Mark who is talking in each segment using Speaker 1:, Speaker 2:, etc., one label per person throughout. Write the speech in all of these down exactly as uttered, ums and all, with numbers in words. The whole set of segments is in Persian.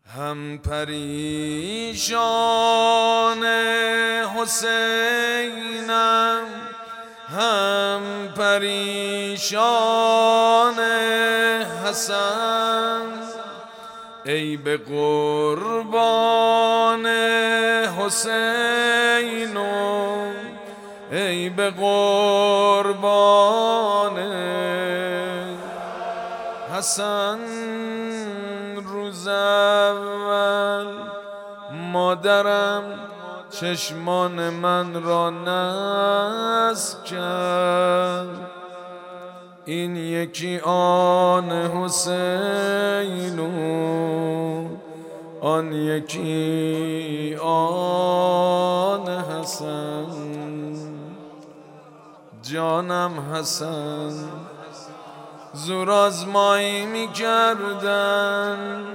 Speaker 1: هم پریشان حسینم، هم پریشان حسن. ای به قربان حسین و ای به قربان حسن. روز اول مادرم چشمان من را نصب کرد، این یکی آن حسین و آن یکی آن حسن. جانم حسن زور آزمایی می کردن،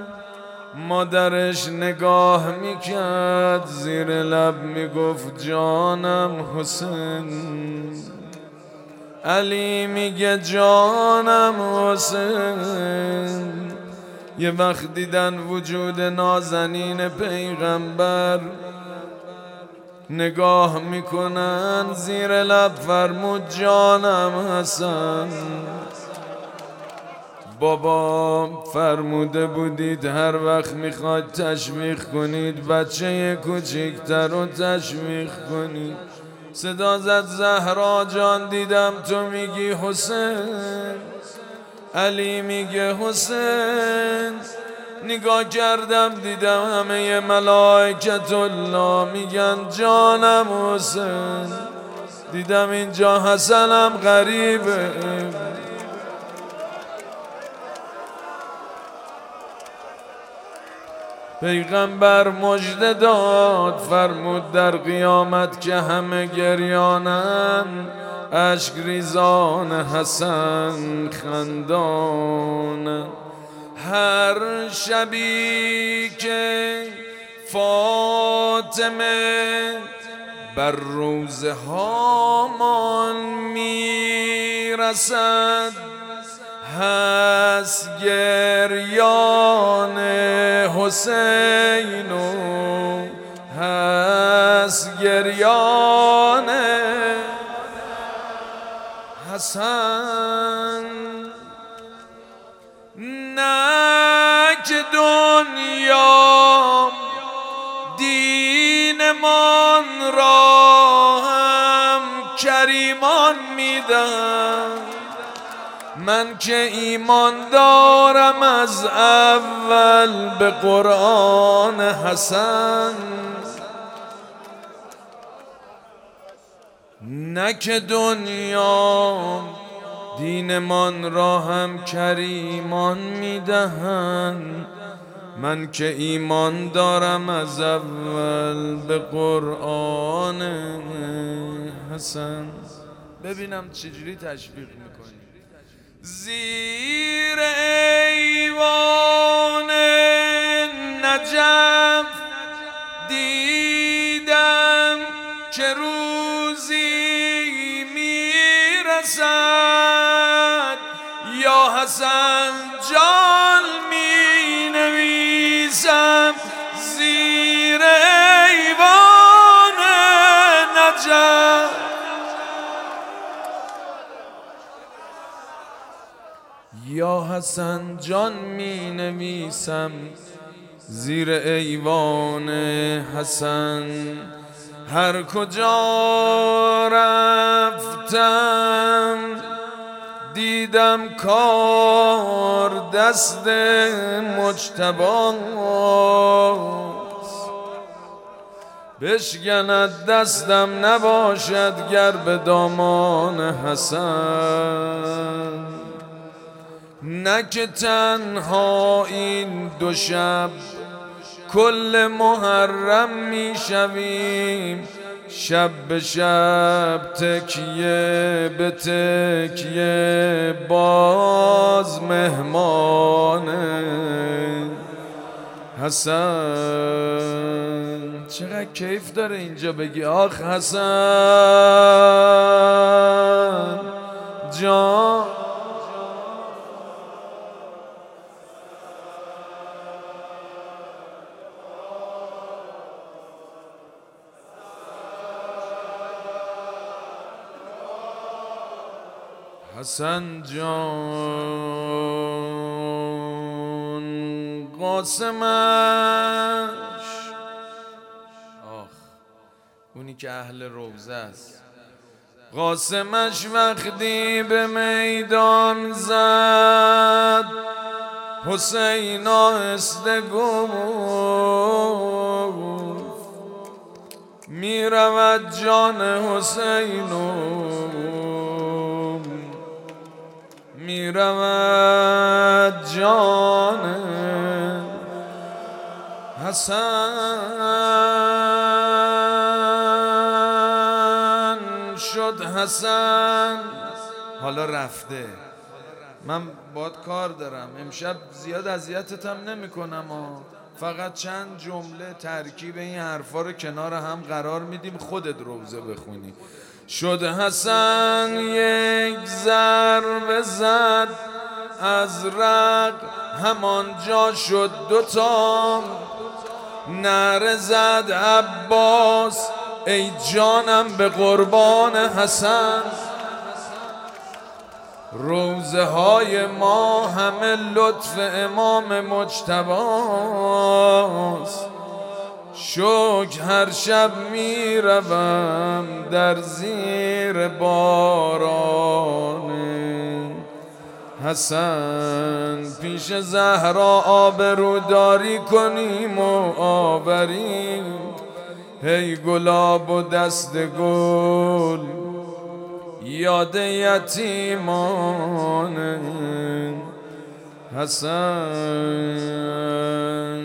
Speaker 1: مادرش نگاه می کرد، زیر لب می گفت جانم حسین. علی میگه جانم حسین. یه وقت دیدن وجود نازنین پیغمبر، نگاه میکنن، زیر لب فرمود جانم حسن. بابا فرموده بودید هر وقت میخواد تشویق کنید بچه کوچیکتر رو تشویق کنید. صدا زد زهرا جان دیدم تو میگی حسین. علی میگه حسین. نگاه کردم دیدم همه ملائکت الله میگن جانم حسین. دیدم اینجا حسنم غریبه. پیغمبر مژده داد فرمود در قیامت که همه گریانن، اشک ریزان حسن خندان. هر شبی که فاطمه بر روز هامان میرسد، هست گریان حسین و هست گریان حسن. نه که دنیا دینمان را هم کریمان میدن، من که ایمان دارم از اول به قرآن حسن. نه که دنیا دینمان را هم کریمان میدهند، من که ایمان دارم از اول به قرآن حسن. ببینم چجوری تشویق میکنی. زیر ایوان نجف دیدم که روزی میرسد، یا حسن جان می نویسم زیر ایوان نجف. یا حسن جان می نویسم زیر ایوان حسن. هر کجا رفتم دیدم کار دست مجتباست، بشکند دستم نباشد گر به دامان حسن. نه که تنها این دو شب کل محرم می شویم، شب به شب تکیه به تکیه باز مهمان حسن. چقدر کیف داره اینجا بگی آخ حسن جان. حسن جان قاسمش، آخ اونی که اهل روضه است، قاسمش وقتی به میدان زد حسین آهسته گفت می رود جان حسین و می رود جان حسن. شد حسن حالا رفته، من باد کار دارم امشب، زیاد اذیتتم نمی کنم، فقط چند جمله ترکیب این حرفا رو کنار هم قرار میدیم، خودت روضه بخونی. شد حسن یک ضربه زد از رق، همانجا شد دوتا نعره زد عباس ای جانم به قربان حسن. روزه های ما همه لطف امام مجتباست، شکر هر شب می روم در زیر باران حسن. پیش زهرا آبروداری کنیم و آوریم، هی گلاب و دست گل یاد یتیمان حسن.